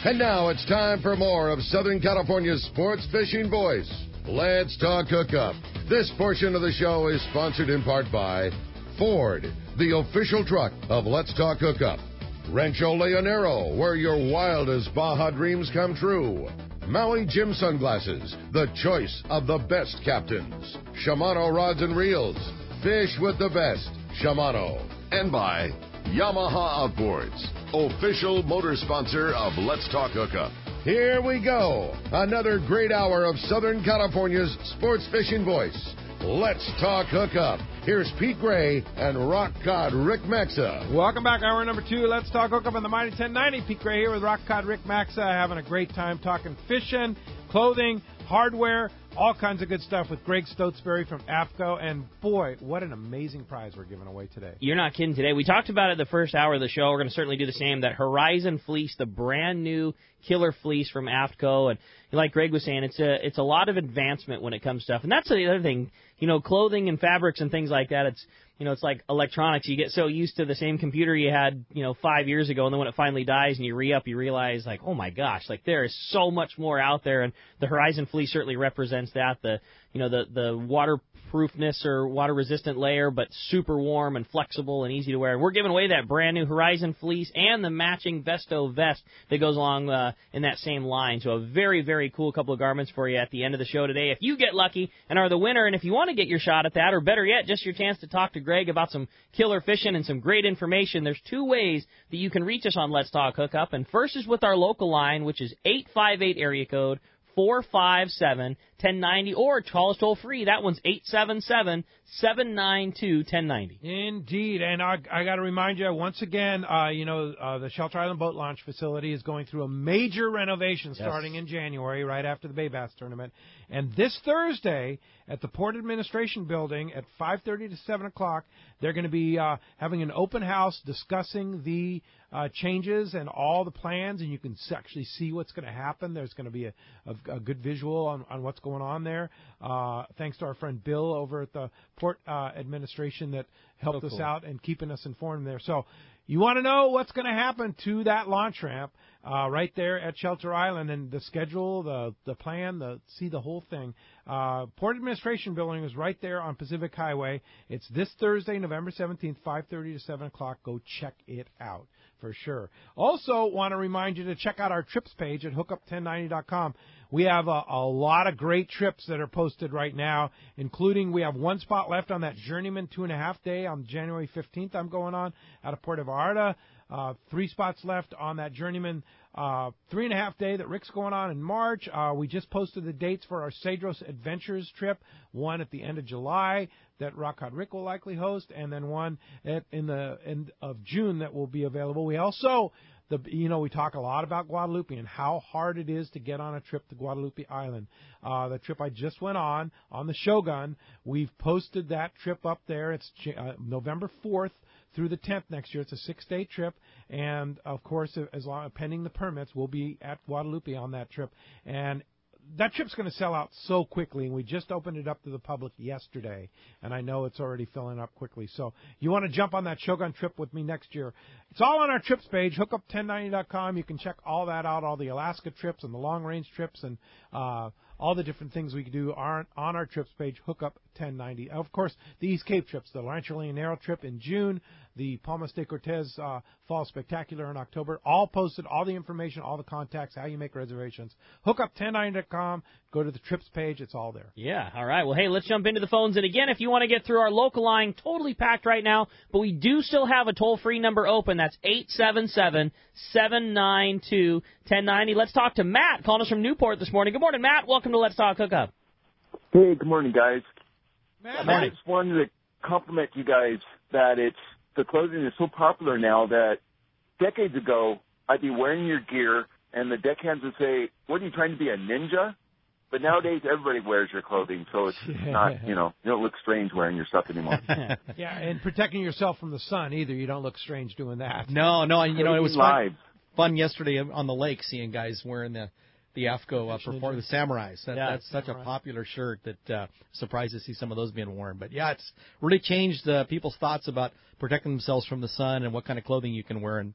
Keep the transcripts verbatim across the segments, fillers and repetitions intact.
And now it's time for more of Southern California's sports fishing voice. Let's Talk Hookup. This portion of the show is sponsored in part by Ford, the official truck of Let's Talk Hookup. Rancho Leonero, where your wildest Baja dreams come true. Maui Jim Sunglasses, the choice of the best captains. Shimano Rods and Reels, fish with the best. Shimano. And by Yamaha Outboards, official motor sponsor of Let's Talk Hookup. Here we go. Another great hour of Southern California's sports fishing voice. Let's Talk Hookup. Here's Pete Gray and Rock Cod Rick Maxa. Welcome back, hour number two. Let's Talk Hookup on the Mighty ten ninety. Pete Gray here with Rock Cod Rick Maxa, having a great time talking fishing, clothing, hardware, all kinds of good stuff with Greg Stotesbury from A F C O. And boy, what an amazing prize we're giving away today. You're not kidding today. We talked about it the first hour of the show. We're going to certainly do the same. That Horizon Fleece, the brand new killer fleece from A F C O. And like Greg was saying, it's a it's a lot of advancement when it comes to stuff. And that's the other thing, you know, clothing and fabrics and things like that. It's You know, it's like electronics. You get so used to the same computer you had, you know, five years ago, and then when it finally dies and you re-up, you realize, like, oh, my gosh, like, there is so much more out there, and the Horizon Fleece certainly represents that. The, you know, the, the waterproofness or water-resistant layer, but super warm and flexible and easy to wear. And we're giving away that brand-new Horizon Fleece and the matching Vesto vest that goes along uh, in that same line. So a very, very cool couple of garments for you at the end of the show today. If you get lucky and are the winner, and if you want to get your shot at that, or better yet, just your chance to talk to Greg about some killer fishing and some great information, there's two ways that you can reach us on Let's Talk Hookup. And first is with our local line, which is eight five eight area code four five seven, one zero nine zero, or call us toll free. That one's eight seven seven, seven nine two, one zero nine zero. Indeed. And I, I got to remind you, once again, uh, you know, uh, the Shelter Island Boat Launch facility is going through a major renovation starting yes. in January, right after the Bay Bass tournament. And this Thursday at the Port Administration Building at five thirty to seven o'clock, they're going to be uh, having an open house discussing the uh, changes and all the plans, and you can actually see what's going to happen. There's going to be a, a, a good visual on, on what's going on there, uh, thanks to our friend Bill over at the Port uh, Administration that helped so cool. us out and keeping us informed there. So you want to know what's going to happen to that launch ramp uh, right there at Shelter Island, and the schedule, the the plan, the see the whole thing. Uh, Port Administration Building is right there on Pacific Highway. It's this Thursday, November seventeenth, five thirty to seven o'clock. Go check it out for sure. Also want to remind you to check out our trips page at hookup ten ninety dot com. We have a, a lot of great trips that are posted right now, including we have one spot left on that Journeyman two and a half day on January fifteenth. I'm going on out of Puerto Vallarta. Uh, three spots left on that Journeyman uh, three and a half day that Rick's going on in March. Uh, we just posted the dates for our Cedros Adventures trip, one at the end of July that Rock Cod Rick will likely host, and then one at, in the end of June that will be available. We also, the you know, we talk a lot about Guadalupe and how hard it is to get on a trip to Guadalupe Island. Uh, the trip I just went on, on the Shogun, we've posted that trip up there. It's uh, November fourth through the tenth next year. It's a six-day trip, and, of course, as long as pending the permits, we'll be at Guadalupe on that trip. And that trip's going to sell out so quickly, and we just opened it up to the public yesterday, and I know it's already filling up quickly. So you want to jump on that Shogun trip with me next year. It's all on our trips page, hookup ten ninety dot com. You can check all that out, all the Alaska trips and the long-range trips and uh, all the different things we can do are on our trips page, hookup ten ninety. Of course, the East Cape trips, the Rancho Leonero trip in June, the Palmas de Cortez uh, Fall Spectacular in October, all posted, all the information, all the contacts, how you make reservations. hookup ten ninety dot com, go to the trips page, it's all there. Yeah, all right. Well, hey, let's jump into the phones. And again, if you want to get through our local line, totally packed right now, but we do still have a toll-free number open. That's eight seven seven, seven nine two, one zero nine zero. Let's talk to Matt, calling us from Newport this morning. Good morning, Matt. Welcome to Let's Talk Hookup. Hey, good morning, guys. Matt, I just wanted to compliment you guys that it's the clothing is so popular now that decades ago I'd be wearing your gear and the deckhands would say, "What are you trying to be, a ninja?" But nowadays everybody wears your clothing, so it's not, you know, you don't look strange wearing your stuff anymore. Yeah, and protecting yourself from the sun either. You don't look strange doing that. No, no, and you know it was live. fun, fun yesterday on the lake seeing guys wearing the the A F C O uh, perform the Samurais. That, Yeah, that's such Samurai. a popular shirt that uh, surprised to see some of those being worn. But yeah, it's really changed uh, people's thoughts about protecting themselves from the sun and what kind of clothing you can wear. And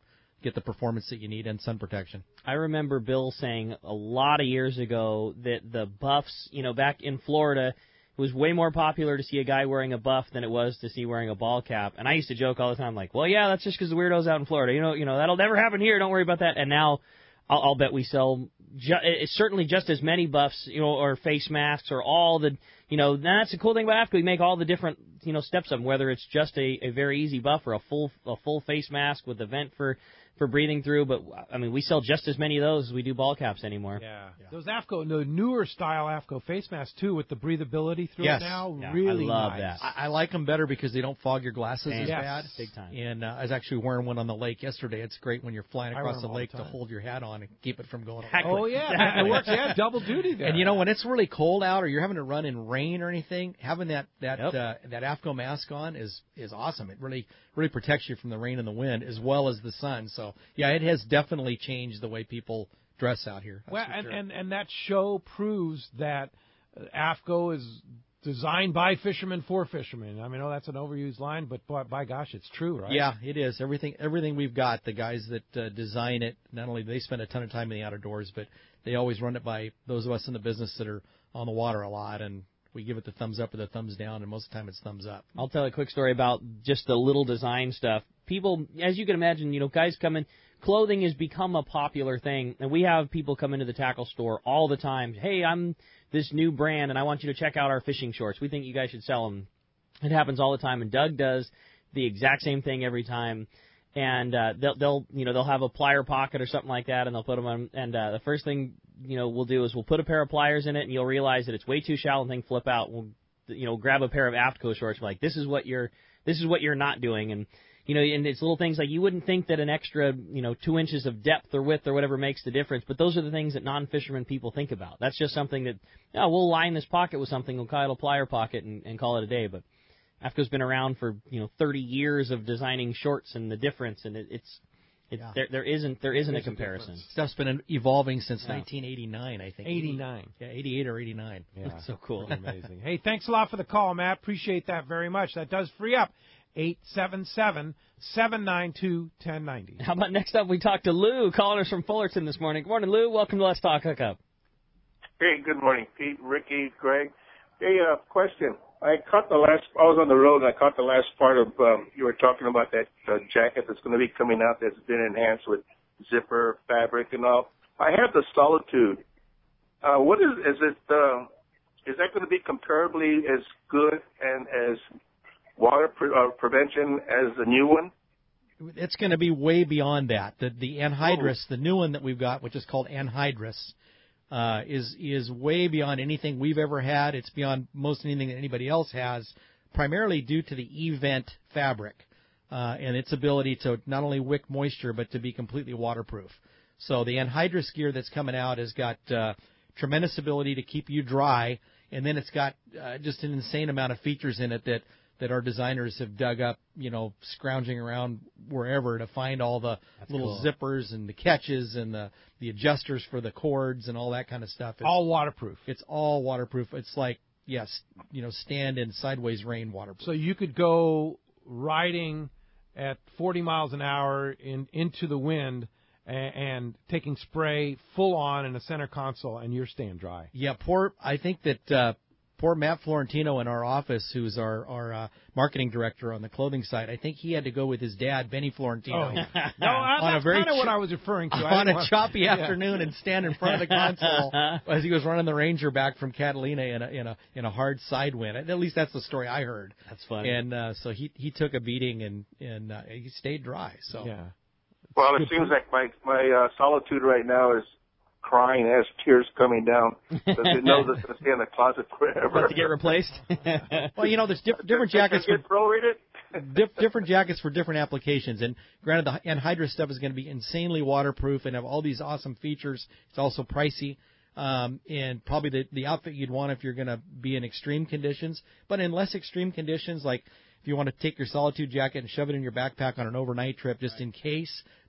get the performance that you need and sun protection. I remember Bill saying a lot of years ago that the buffs, you know, back in Florida, it was way more popular to see a guy wearing a buff than it was to see wearing a ball cap. And I used to joke all the time, like, well, yeah, that's just because the weirdos out in Florida. You know, you know, that'll never happen here. Don't worry about that. And now I'll, I'll bet we sell ju- certainly just as many buffs, you know, or face masks or all the, you know, that's the cool thing about AFCO. We make all the different, you know, steps of them, whether it's just a, a very easy buff or a full a full face mask with a vent for, for breathing through. But, I mean, we sell just as many of those as we do ball caps anymore. Yeah. yeah. Those AFCO, the newer style AFCO face masks, too, with the breathability through yes. it now, yeah, really I love nice. that. I, I like them better because they don't fog your glasses Same. as Yes. bad. Big time. And uh, I was actually wearing one on the lake yesterday. It's great when you're flying I across wear the them all lake the to time. hold your hat on and keep it from going Exactly. away. Oh, yeah. Exactly. It works. Yeah, double duty there. And, you know, when it's really cold out or you're having to run in rain or anything, having that that Yep. uh, that AFCO mask on is, is awesome. It really really protects you from the rain and the wind as well as the sun. So, yeah, it has definitely changed the way people dress out here. That's Well, for and, sure. and, and that show proves that uh, AFCO is designed by fishermen for fishermen. I mean, oh, that's an overused line, but by, by gosh, it's true, right? Yeah, it is. Everything everything we've got, the guys that uh, design it, not only do they spend a ton of time in the outdoors, but they always run it by those of us in the business that are on the water a lot, and we give it the thumbs up or the thumbs down, and most of the time it's thumbs up. I'll tell a quick story about just the little design stuff. People, as you can imagine, you know, guys come in, clothing has become a popular thing, and we have people come into the tackle store all the time. Hey, I'm this new brand, and I want you to check out our fishing shorts. We think you guys should sell them. It happens all the time, and Doug does the exact same thing every time. And uh, they'll, they'll, you know, they'll have a plier pocket or something like that, and they'll put them on. And uh, the first thing, you know, we'll do is we'll put a pair of pliers in it, and you'll realize that it's way too shallow, and thing flip out. We'll, you know, grab a pair of AFCO shorts. We're like, this is what you're, this is what you're not doing, and you know, and it's little things like you wouldn't think that an extra, you know, two inches of depth or width or whatever makes the difference, but those are the things that non-fishermen people think about. That's just something that, oh, we'll line this pocket with something, we'll call it a plier pocket and, and call it a day, but AFCO's been around for, you know, thirty years of designing shorts and the difference, and it, it's, it's Yeah. there, there isn't, there isn't There's a comparison. difference. Stuff's been evolving since Yeah. nineteen eighty-nine, I think. eighty-nine. Yeah, eighty-eight or eighty-nine. Yeah. So cool. Amazing. Hey, thanks a lot for the call, Matt. Appreciate that very much. That does free up eight seven seven, seven nine two, one zero nine zero. How about next up we talk to Lou, calling us from Fullerton this morning. Good morning, Lou. Welcome to Let's Talk Hookup. Hey, good morning, Pete, Ricky, Greg. Hey, uh, question. I caught the last, I was on the road and I caught the last part of, um, you were talking about that uh, jacket that's going to be coming out that's been enhanced with zipper, fabric, and all. I have the Solitude. Uh, what is, is it, uh, is that going to be comparably as good and as water pre- uh, prevention as the new one? It's going to be way beyond that. The the anhydrous, oh. the new one that we've got, which is called anhydrous, uh, is is way beyond anything we've ever had. It's beyond most anything that anybody else has, primarily due to the E-Vent fabric uh, and its ability to not only wick moisture but to be completely waterproof. So the anhydrous gear that's coming out has got uh, tremendous ability to keep you dry, and then it's got uh, just an insane amount of features in it that. that our designers have dug up, you know, scrounging around wherever to find all the That's little cool. zippers and the catches and the, the adjusters for the cords and all that kind of stuff. It's All waterproof. It's all waterproof. It's like, yes, you know, stand in sideways rain waterproof. So you could go riding at forty miles an hour in into the wind and, and taking spray full on in a center console, and you're staying dry. Yeah, poor, I think that uh, poor Matt Florentino in our office, who's our, our uh, marketing director on the clothing side, I think he had to go with his dad, Benny Florentino. Oh. No, I, On a that's very kind of ch- what I was referring to. I on didn't a want- choppy Yeah. afternoon and stand in front of the console as he was running the Ranger back from Catalina in a in a in a hard side wind. At least that's the story I heard. That's funny. And uh, so he he took a beating and and uh, he stayed dry. So Yeah. Well, it seems like my, my uh, Solitude right now is crying, has tears coming down, because it knows it's going to stay in the closet forever. About to get replaced? well, you know, there's diff- different jackets Can I for get prorated? Dif- different jackets for different applications. And granted, the anhydrous stuff is going to be insanely waterproof and have all these awesome features. It's also pricey. Um, and probably the, the outfit you'd want if you're going to be in extreme conditions. But in less extreme conditions, like if you want to take your Solitude jacket and shove it in your backpack on an overnight trip just in case,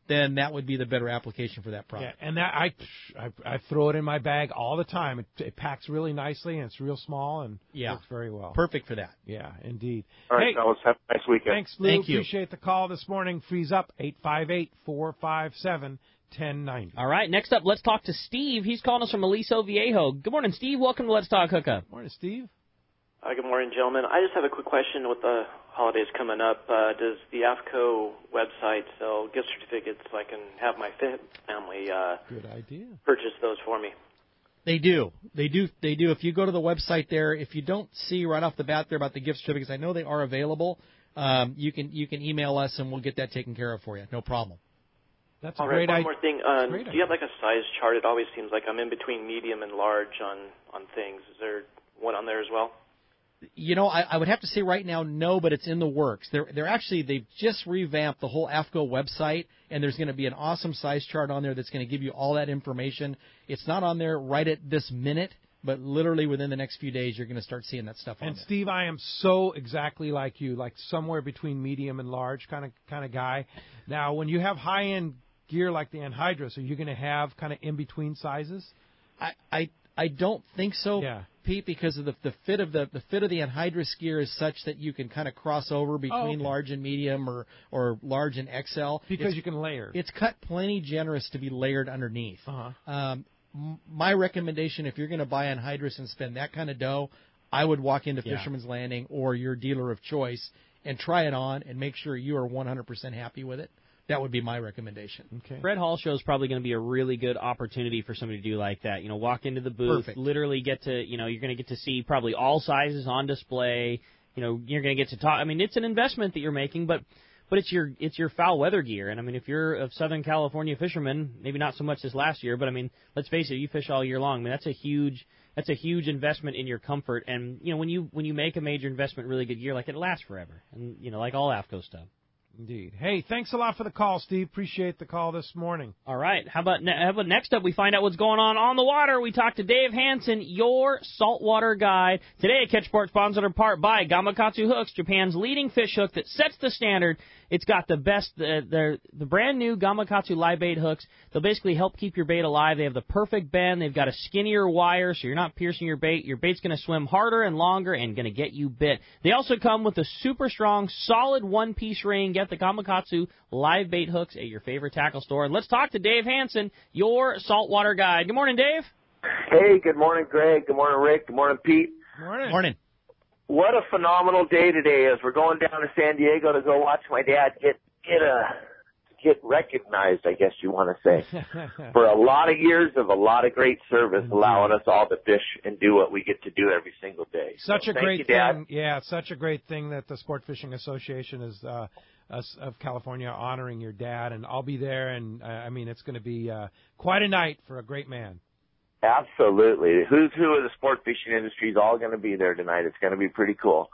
then that would be the better application for that product. Yeah, and that I, I I throw it in my bag all the time. It, it packs really nicely, and it's real small and yeah. works very well. Perfect for that. Yeah, indeed. All right, hey, fellas, have a nice weekend. Thanks, Lou. Thank you. Appreciate the call this morning. Freeze up, eight five eight, four five seven, one oh nine oh. All right, next up, let's talk to Steve. He's calling us from Aliso Viejo. Good morning, Steve. Welcome to Let's Talk Hookup. Morning, Steve. Uh, good morning, gentlemen. I just have a quick question with the holidays coming up. Uh, does the AFCO website sell gift certificates so I can have my family uh, Good idea. purchase those for me? They do. They do. They do. If you go to the website there, if you don't see right off the bat there about the gift certificates, I know they are available. Um, you can you can email us and we'll get that taken care of for you. No problem. That's a All great right, one idea. more thing. Um, Great do idea. you have like a size chart? It always seems like I'm in between medium and large on, on things. Is there one on there as well? You know, I, I would have to say right now no, but it's in the works. They're they're actually they've just revamped the whole AFCO website, and there's going to be an awesome size chart on there that's going to give you all that information. It's not on there right at this minute, but literally within the next few days, you're going to start seeing that stuff on And there. Steve, I am so exactly like you, like somewhere between medium and large kind of kind of guy. Now, when you have high end gear like the Anhydrous, are you going to have kind of in between sizes? I, I I don't think so, Yeah. Pete, because of the the fit of the the fit of the Anhydrous gear is such that you can kind of cross over between Oh, okay. large and medium or or large and X L Because it's, you can layer. It's cut plenty generous to be layered underneath. Uh-huh. Um, m- my recommendation, if you're going to buy Anhydrous and spend that kind of dough, I would walk into Yeah. Fisherman's Landing or your dealer of choice and try it on and make sure you are one hundred percent happy with it. That would be my recommendation. Okay. Fred Hall Show is probably going to be a really good opportunity for somebody to do like that. You know, walk into the booth, Perfect. literally get to, you know, you're going to get to see probably all sizes on display. You know, you're going to get to talk. I mean, it's an investment that you're making, but but it's your it's your foul weather gear. And I mean, if you're a Southern California fisherman, maybe not so much this last year, but I mean, let's face it, you fish all year long. I mean, that's a huge that's a huge investment in your comfort. And you know, when you when you make a major investment, really good gear, like it lasts forever. And you know, like all AFCO stuff. Indeed. Hey, thanks a lot for the call, Steve. Appreciate the call this morning. All right. How about, ne- how about next up we find out what's going on on the water. We talk to Dave Hansen, your saltwater guide. Today, Catch Sport sponsored in part by Gamakatsu Hooks, Japan's leading fish hook that sets the standard. It's got the best, uh, the the brand new Gamakatsu live bait hooks. They'll basically help keep your bait alive. They have the perfect bend. They've got a skinnier wire, so you're not piercing your bait. Your bait's going to swim harder and longer and going to get you bit. They also come with a super strong, solid one-piece ring. Get the Gamakatsu live bait hooks at your favorite tackle store. And let's talk to Dave Hansen, your saltwater guide. Good morning, Dave. Hey, good morning, Greg. Good morning, Rick. Good morning, Pete. Morning. Morning. What a phenomenal day today as we're going down to San Diego to go watch my dad get get a get recognized, I guess you want to say, for a lot of years of a lot of great service, allowing us all to fish and do what we get to do every single day. Such So a thank great you, Dad. thing. Yeah, such a great thing that the Sport Fishing Association is uh, us of California honoring your dad, and I'll be there. And uh, I mean, it's going to be uh, quite a night for a great man. Absolutely. The who's who of the sport fishing industry is all going to be there tonight. It's going to be pretty cool.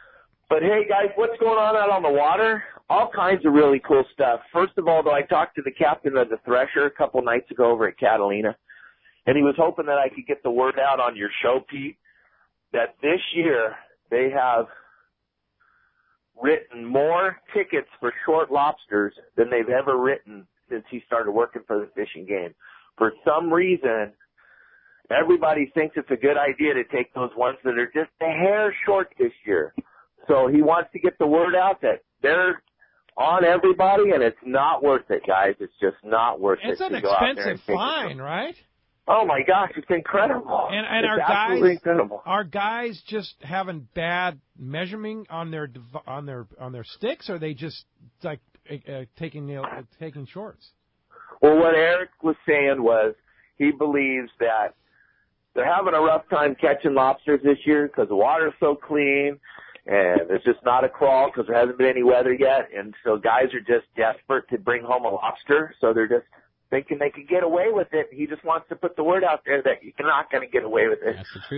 But hey, guys, what's going on out on the water? All kinds of really cool stuff. First of all, though, I talked to the captain of the Thresher a couple nights ago over at Catalina, and he was hoping that I could get the word out on your show, Pete, that this year they have written more tickets for short lobsters than they've ever written since he started working for the fishing game. For some reason, everybody thinks it's a good idea to take those ones that are just a hair short this year. So he wants to get the word out that they're on everybody, and it's not worth it, guys. It's just not worth It's it an to go out there expensive and take fine, it. right? Oh my gosh, it's incredible. And, and it's our absolutely guys, incredible. our guys just having bad measuring on their dev- on their on their sticks, or are they just like uh, taking the, uh, taking shorts? Well, what Eric was saying was he believes that they're having a rough time catching lobsters this year because the water's so clean, and it's just not a crawl because there hasn't been any weather yet, and so guys are just desperate to bring home a lobster, so they're just thinking they can get away with it. He just wants to put the word out there that you're not going to get away with it. That's the truth.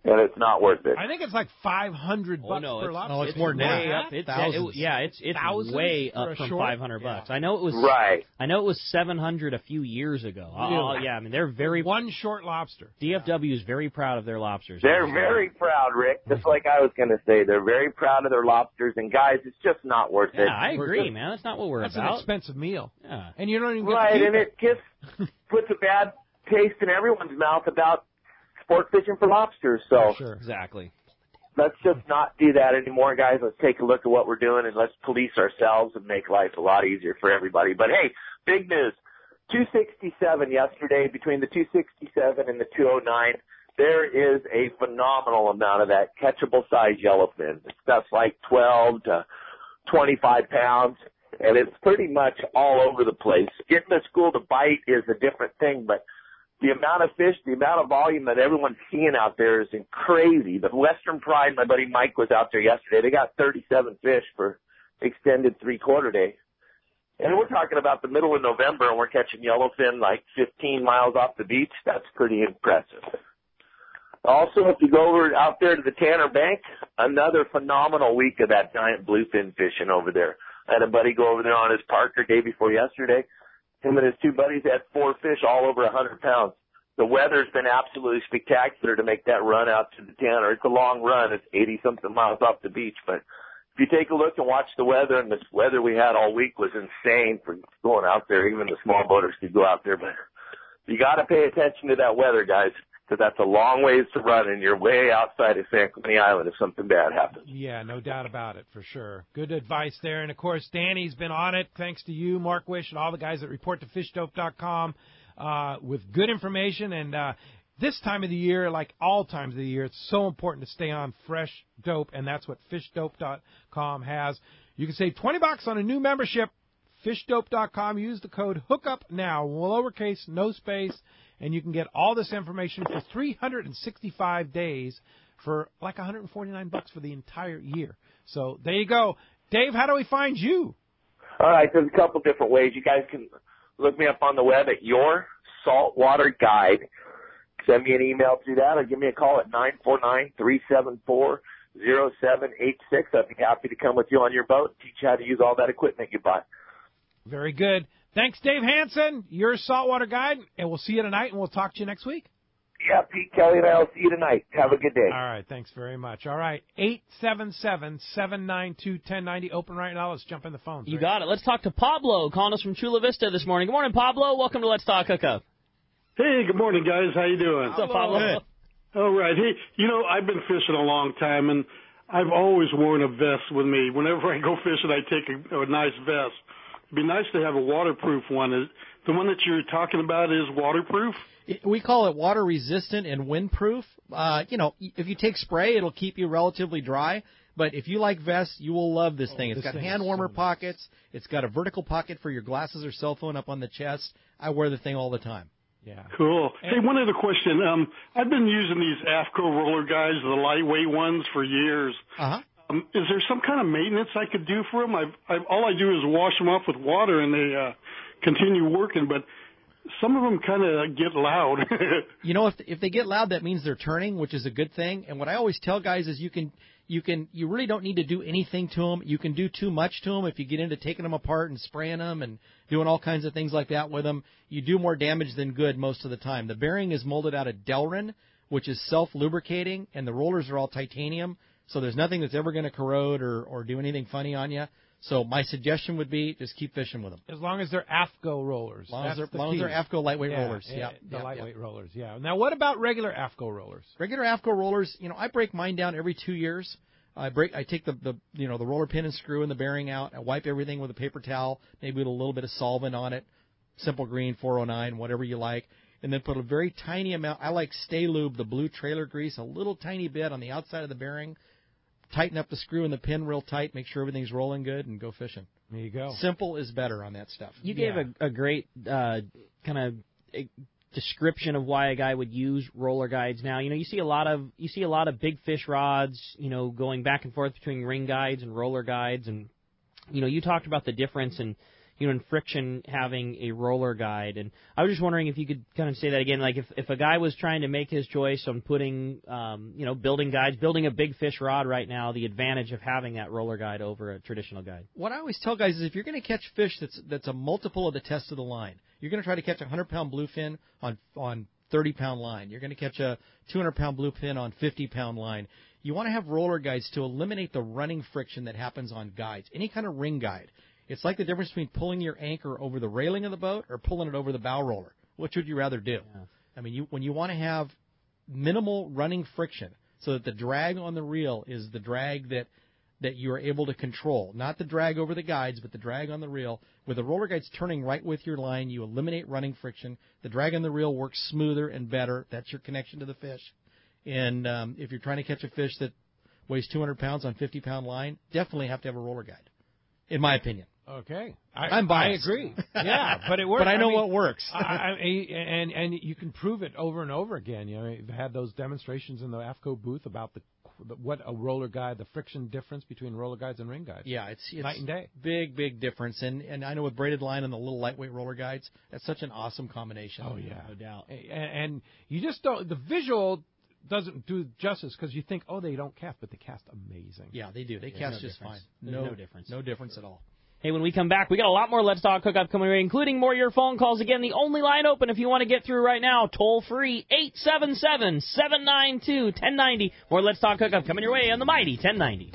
and it's not worth it. I think it's like five hundred Oh bucks no, per it's, lobster. Oh, it's more than way that. up. It's, Thousands. it, yeah, it's it's Thousands way for up a from short? five hundred bucks. I know it was Right. I know it was seven hundred a few years ago. Oh yeah, I mean they're very One short lobster. D F W is very proud of their lobsters. They're very proud, Rick. Just like I was going to say, they're very proud of their lobsters. And guys, it's just not worth Yeah, it. I agree, man. That's not what we're That's about. an expensive meal. Yeah. And you don't even get Right, to keep and it just puts a bad taste in everyone's mouth about sport fishing for lobsters. So Sure. Exactly. let's just not do that anymore, guys. Let's take a look at what we're doing and let's police ourselves and make life a lot easier for everybody. But hey, big news. two sixty-seven yesterday, between the two sixty-seven and the two oh nine, there is a phenomenal amount of that catchable size yellowfin. Stuff's like twelve to twenty-five pounds, and it's pretty much all over the place. Getting the school to bite is a different thing, but the amount of fish, the amount of volume that everyone's seeing out there is crazy. The Western Pride, my buddy Mike was out there yesterday. They got thirty-seven fish for extended three-quarter day. And we're talking about the middle of November, and we're catching yellowfin like fifteen miles off the beach. That's pretty impressive. Also, if you go over out there to the Tanner Bank, another phenomenal week of that giant bluefin fishing over there. I had a buddy go over there on his Parker day before yesterday. Him and his two buddies had four fish all over one hundred pounds. The weather's been absolutely spectacular to make that run out to the Tanner. It's a long run. It's eighty-something miles off the beach. But if you take a look and watch the weather, and the weather we had all week was insane for going out there. Even the small boaters could go out there. But you got to pay attention to that weather, guys, because that's a long ways to run, and you're way outside of San Clemente Island if something bad happens. Yeah, no doubt about it, for sure. Good advice there. And, of course, Danny's been on it, thanks to you, Mark Wish, and all the guys that report to fish dope dot com uh, with good information. And uh, this time of the year, like all times of the year, it's so important to stay on fresh dope, and that's what fish dope dot com has. You can save twenty bucks on a new membership, fish dope dot com. Use the code HOOKUP-NOW, lowercase, no space, and you can get all this information for three hundred sixty-five days for like one hundred forty-nine bucks for the entire year. So there you go. Dave, how do we find you? All right, there's a couple different ways. You guys can look me up on the web at Your Saltwater Guide. Send me an email through that or give me a call at nine four nine, three seven four, zero seven eight six. I'd be happy to come with you on your boat and teach you how to use all that equipment you bought. Very good. Thanks, Dave Hansen, your saltwater guide, and we'll see you tonight, and we'll talk to you next week. Yeah, Pete Kelly and I will see you tonight. Have a good day. All right, thanks very much. All right, eight seven seven, seven nine two, one oh nine oh, open right now. Let's jump in the phones. You right? got it. Let's talk to Pablo, calling us from Chula Vista this morning. Good morning, Pablo. Welcome to Let's Talk Hookup. Hey, good morning, guys. How you doing? What's up, Pablo? Hey. All right. Hey, you know, I've been fishing a long time, and I've always worn a vest with me. Whenever I go fishing, I take a, a nice vest. It'd be nice to have a waterproof one. Is the one that you're talking about is waterproof? We call it water resistant and windproof. Uh, you know, if you take spray, it'll keep you relatively dry. But if you like vests, you will love this thing. It's this got thing hand is warmer so nice. pockets. It's got a vertical pocket for your glasses or cell phone up on the chest. I wear the thing all the time. Yeah. Cool. Hey, one other question. Um, I've been using these AFCO roller guides, the lightweight ones, for years. Uh-huh. Um, is there some kind of maintenance I could do for them? I've, I've, all I do is wash them off with water, and they uh, continue working. But some of them kind of get loud. You know, if if they get loud, that means they're turning, which is a good thing. And what I always tell guys is you can you can you really don't need to do anything to them. You can do too much to them if you get into taking them apart and spraying them and doing all kinds of things like that with them. You do more damage than good most of the time. The bearing is molded out of Delrin, which is self-lubricating, and the rollers are all titanium. So there's nothing that's ever going to corrode or, or do anything funny on you. So my suggestion would be just keep fishing with them. As long as they're AFCO rollers. As long as That's they're, the long as they're key. AFCO lightweight yeah, rollers. Yeah, Yeah, the yeah, lightweight yeah. rollers, yeah. Now, what about regular AFCO rollers? Regular AFCO rollers, you know, I break mine down every two years. I break, I take the, the, you know, the roller pin and screw and the bearing out. I wipe everything with a paper towel, maybe with a little bit of solvent on it, Simple Green, four oh nine, whatever you like, and then put a very tiny amount. I like Stay Lube, the blue trailer grease, a little tiny bit on the outside of the bearing. Tighten up the screw and the pin real tight, make sure everything's rolling good, and go fishing. There you go. Simple is better on that stuff. You gave Yeah. a, a great uh, kind of a description of why a guy would use roller guides now. You know, you see a lot of you see a lot of big fish rods, you know, going back and forth between ring guides and roller guides, and you know, you talked about the difference in you know, in friction having a roller guide. And I was just wondering if you could kind of say that again, like if, if a guy was trying to make his choice on putting, um, you know, building guides, building a big fish rod right now, the advantage of having that roller guide over a traditional guide. What I always tell guys is if you're going to catch fish that's that's a multiple of the test of the line, you're going to try to catch a one hundred pound bluefin on on thirty pound line. You're going to catch a two hundred pound bluefin on fifty pound line. You want to have roller guides to eliminate the running friction that happens on guides. Any kind of ring guide. It's like the difference between pulling your anchor over the railing of the boat or pulling it over the bow roller. Which would you rather do? Yeah. I mean, you when you want to have minimal running friction so that the drag on the reel is the drag that that you are able to control, not the drag over the guides, but the drag on the reel. With the roller guides turning right with your line, you eliminate running friction. The drag on the reel works smoother and better. That's your connection to the fish. And um, if you're trying to catch a fish that weighs two hundred pounds on fifty pound line, definitely have to have a roller guide, in my opinion. Okay, I, I'm biased. I agree. Yeah, but it works. But I know I mean, what works. I, I, and and you can prove it over and over again. You know, they've had those demonstrations in the AFCO booth about the, the what a roller guide, the friction difference between roller guides and ring guides. Yeah, it's, it's night and day. Big, big difference. And and I know with braided line and the little lightweight roller guides, that's such an awesome combination. Oh yeah, no doubt. And, and you just don't the visual. Doesn't do justice because you think, oh, they don't cast, but they cast amazing. Yeah, they do. They There's cast no just difference. fine. There's No, no difference. No difference at all. Hey, when we come back, we got a lot more Let's Talk Hookup coming away, including more of your phone calls. Again, the only line open if you want to get through right now, toll free, eight seven seven, seven nine two, one zero nine zero. More Let's Talk Hookup coming your way on the mighty ten ninety.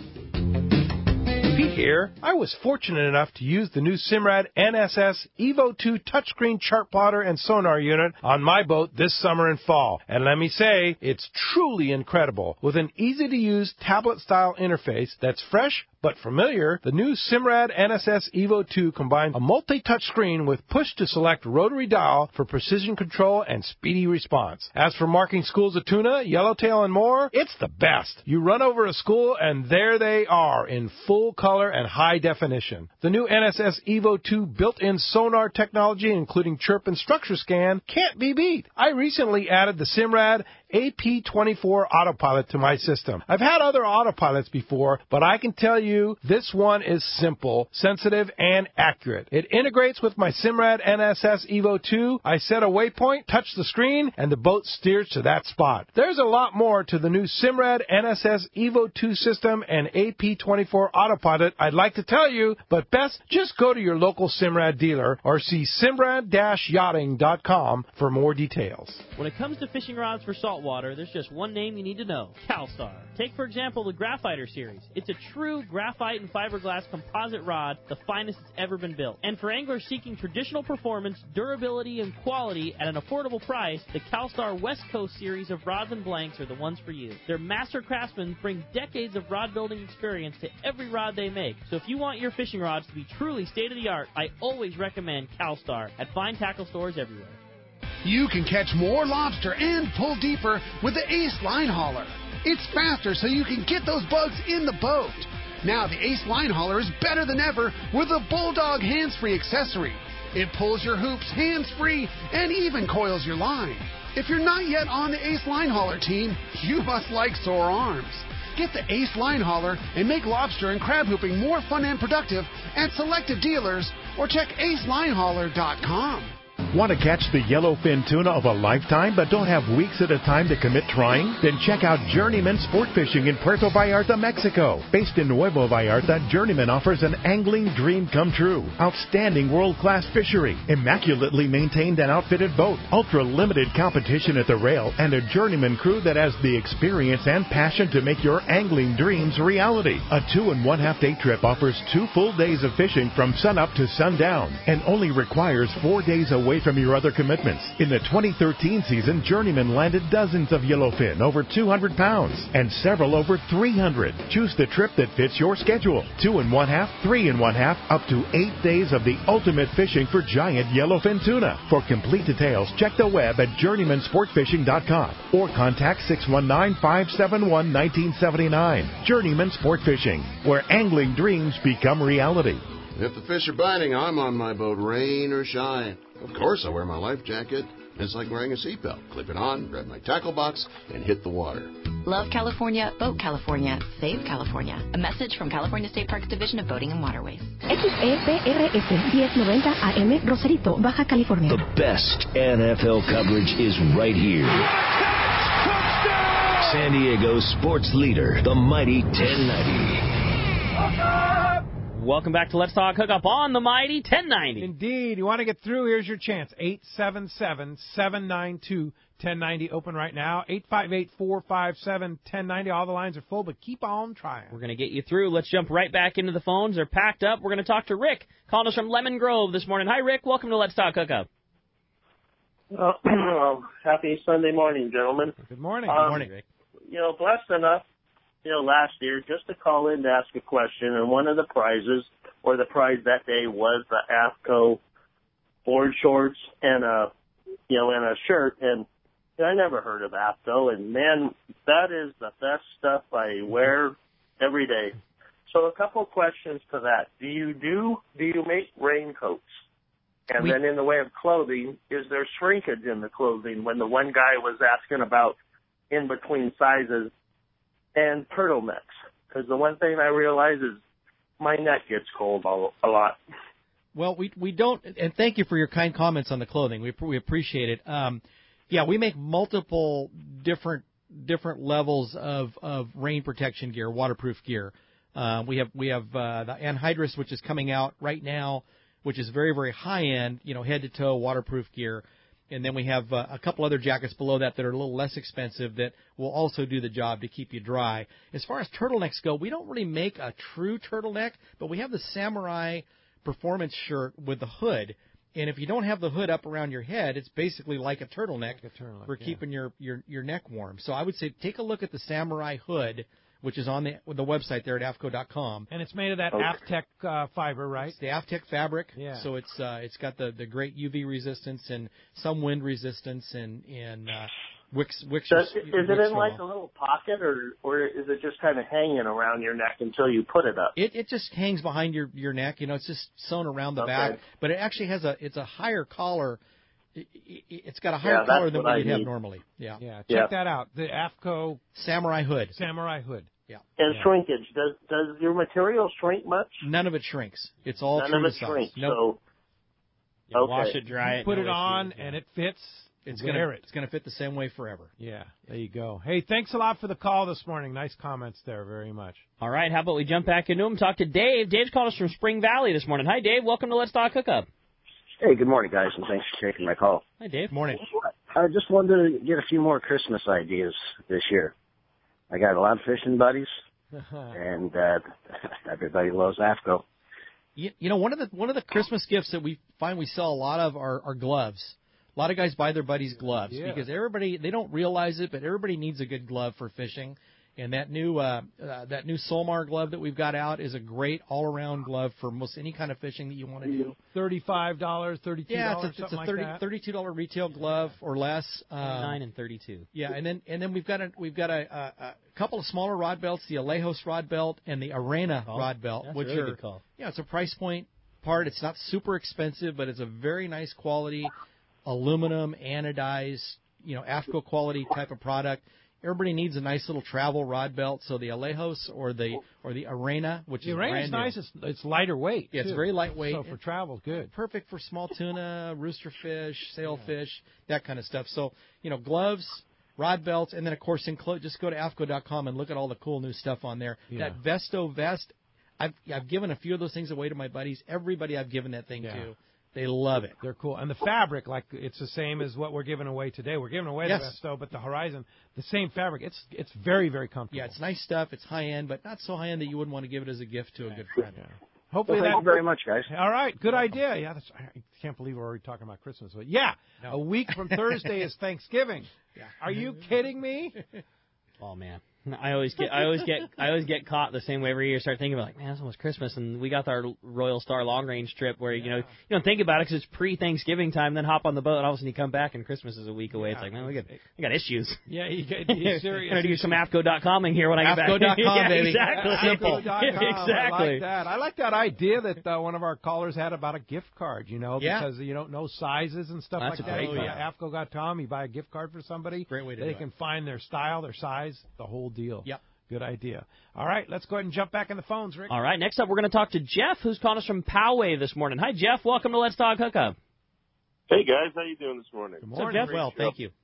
Pete here. I was fortunate enough to use the new Simrad N S S Evo two touchscreen chart plotter and sonar unit on my boat this summer and fall. And let me say, it's truly incredible. With an easy-to-use tablet-style interface that's fresh but familiar, the new Simrad N S S Evo two combines a multi-touch screen with push-to-select rotary dial for precision control and speedy response. As for marking schools of tuna, yellowtail, and more, it's the best. You run over a school, and there they are in full color and high definition. The new N S S Evo two built-in sonar technology, including chirp and structure scan, can't be beat. I recently added the Simrad A P twenty-four autopilot to my system. I've had other autopilots before, but I can tell you this one is simple, sensitive, and accurate. It integrates with my Simrad N S S Evo two. I set a waypoint, touch the screen, and the boat steers to that spot. There's a lot more to the new Simrad N S S Evo two system and A P twenty-four autopilot I'd like to tell you, but best just go to your local Simrad dealer or see simrad dash yachting dot com for more details. When it comes to fishing rods for saltwater, there's just one name you need to know, CalStar. Take, for example, the Graphiter series. It's a true graphite and fiberglass composite rod, the finest it's ever been built. And for anglers seeking traditional performance, durability, and quality at an affordable price, the CalStar West Coast series of rods and blanks are the ones for you. Their master craftsmen bring decades of rod building experience to every rod they make. So if you want your fishing rods to be truly state-of-the-art, I always recommend CalStar at fine tackle stores everywhere. You can catch more lobster and pull deeper with the Ace Line Hauler. It's faster so you can get those bugs in the boat. Now the Ace Line Hauler is better than ever with a Bulldog hands-free accessory. It pulls your hoops hands-free and even coils your line. If you're not yet on the Ace Line Hauler team, you must like sore arms. Get the Ace Line Hauler and make lobster and crab hooping more fun and productive at selected dealers or check ace line hauler dot com. Want to catch the yellowfin tuna of a lifetime but don't have weeks at a time to commit trying? Then check out Journeyman Sport Fishing in Puerto Vallarta, Mexico. Based in Nuevo Vallarta, Journeyman offers an angling dream come true. Outstanding world-class fishery, immaculately maintained and outfitted boat, ultra-limited competition at the rail, and a Journeyman crew that has the experience and passion to make your angling dreams reality. A two and one-half day trip offers two full days of fishing from sunup to sundown and only requires four days away from your other commitments. In the twenty thirteen season, Journeyman landed dozens of yellowfin over two hundred pounds and several over three hundred. Choose the trip that fits your schedule. Two and one half, three and one half, up to eight days of the ultimate fishing for giant yellowfin tuna. For complete details, check the web at journeyman sport fishing dot com or contact six one nine, five seven one, one nine seven nine. Journeyman Sport Fishing, where angling dreams become reality. If the fish are biting, I'm on my boat, rain or shine. Of course I wear my life jacket. It's like wearing a seatbelt. Clip it on, grab my tackle box, and hit the water. Love California, Boat California, Save California. A message from California State Parks Division of Boating and Waterways. X E P R S ten ninety A M, Rosarito, Baja California. The best N F L coverage is right here. San Diego's sports leader, the mighty ten ninety. Welcome back to Let's Talk Hookup on the mighty ten ninety. Indeed. You want to get through? Here's your chance. eight seven seven, seven nine two, one oh nine oh. Open right now. eight five eight, four five seven, one oh nine oh. All the lines are full, but keep on trying. We're going to get you through. Let's jump right back into the phones. They're packed up. We're going to talk to Rick, calling us from Lemon Grove this morning. Hi, Rick. Welcome to Let's Talk Hookup. Uh, well, happy Sunday morning, gentlemen. Good morning. Um, Good morning, Rick. You know, blessed enough, you know, last year just to call in to ask a question, and one of the prizes, or the prize that day, was the AFCO board shorts and a, you know, and a shirt. And I never heard of AFCO, and man, that is the best stuff I wear every day. So a couple questions to that. Do you do, do you make raincoats? And We- then in the way of clothing, is there shrinkage in the clothing? When the one guy was asking about in between sizes and turtlenecks, because the one thing I realize is my neck gets cold a lot. Well, we we don't, and thank you for your kind comments on the clothing. We we appreciate it. Um, yeah, we make multiple different different levels of, of rain protection gear, waterproof gear. Uh, we have we have uh, the anhydrous, which is coming out right now, which is very very high end, you know, head to toe waterproof gear. And then we have uh, a couple other jackets below that that are a little less expensive that will also do the job to keep you dry. As far as turtlenecks go, we don't really make a true turtleneck, but we have the Samurai performance shirt with the hood. And if you don't have the hood up around your head, it's basically like a turtleneck, like a turtleneck for yeah. keeping your, your, your neck warm. So I would say take a look at the Samurai hood, which is on the the website there at A F C O dot com. And it's made of that Okay. Aftec uh, fiber, right? It's the Aftec fabric. Yeah. So it's uh, it's got the, the great U V resistance and some wind resistance and and uh, wicks wicks. Does, is it wicks in like a little pocket, or or is it just kind of hanging around your neck until you put it up? It it just hangs behind your, your neck. You know, it's just sewn around the Okay. back. But it actually has a it's a higher collar. It, it, it's got a higher Yeah, collar that's than what what I you'd have need. normally. Yeah. Yeah, check Yeah. that out. The AFCO Samurai hood. Samurai hood. Yeah. And Yeah. shrinkage, does does your material shrink much? None of it shrinks. It's all None true of it to size. shrinks. Nope. So You okay. wash it, dry You it. put no it issue. on, Yeah. and it fits. It's Wear gonna it. it's gonna fit the same way forever. Yeah, there you go. Hey, thanks a lot for the call this morning. Nice comments there, very much. All right, how about we jump back into them, talk to Dave. Dave's calling us from Spring Valley this morning. Hi, Dave. Welcome to Let's Talk Hookup. Hey, good morning, guys, and thanks for taking my call. Hi, Dave. Morning. I just wanted to get a few more Christmas ideas this year. I got a lot of fishing buddies, and uh, everybody loves AFCO. You, you know, one of the one of the Christmas gifts that we find we sell a lot of are, are gloves. A lot of guys buy their buddies gloves Yeah. because everybody they don't realize it, but everybody needs a good glove for fishing. And that new uh, uh, that new Solmar glove that we've got out is a great all-around glove for most any kind of fishing that you want to do. Thirty-five dollars, thirty-two Yeah, dollars, it's a, it's something a thirty, like that. thirty-two dollar retail glove or less. Um, Nine and thirty-two. Yeah, and then and then we've got a we've got a, a, a couple of smaller rod belts, the Alejos rod belt and the Arena Oh, rod belt, that's a which really are good call. yeah, it's a price point part. It's not super expensive, but it's a very nice quality aluminum anodized, you know, AFCO quality type of product. Everybody needs a nice little travel rod belt, so the Alejos or the or the Arena, which The is Arena's brand new. nice. It's, it's lighter weight. Yeah, it's too. very lightweight. So for travel, good. Perfect for small tuna, rooster fish, sailfish, that kind of stuff. So, you know, gloves, rod belts, and then, of course, include, just go to A F C O dot com and look at all the cool new stuff on there. Yeah. That Vesto vest, I've, I've given a few of those things away to my buddies. Everybody I've given that thing Yeah. to, they love it. They're cool. And the fabric, like it's the same as what we're giving away today. We're giving away Yes. the Vesto, but the Horizon, the same fabric. It's it's very, very comfortable. Yeah, it's nice stuff. It's high end, but not so high end that you wouldn't want to give it as a gift to a good friend. Yeah. Hopefully Well, thank that. you very much, guys. All right, good idea. Yeah, that's, I can't believe we're already talking about Christmas. But yeah, No. a week from Thursday is Thanksgiving. Yeah. Are you kidding me? Oh, man. I always get, I always get, I always get caught the same way every year. Start thinking about like, man, it's almost Christmas, and we got our Royal Star long range trip where yeah. you know you don't think about it because it's pre-Thanksgiving time. Then hop on the boat, and all of a sudden you come back, and Christmas is a week away. Yeah. It's like, man, we got, we got issues. Yeah, you got you serious. Gonna do some AFCO dot com in here when I get back. AFCO dot com, yeah, baby. Exactly. Simple. Exactly. I like that. I like that idea that uh, one of our callers had about a gift card. You know, yeah. because you don't know sizes and stuff That's like a that. great You go to yeah. AFCO dot com, you buy a gift card for somebody. Great way to they do can it. find their style, their size, the whole deal. Yep. Good idea. All right, let's go ahead and jump back in the phones, Rick. All right, next up we're going to talk to Jeff, who's calling us from Poway this morning. Hi, Jeff. Welcome to Let's Talk Hookup. Hey, guys. How you doing this morning? Good morning. What's up, Jeff? Well, thank you.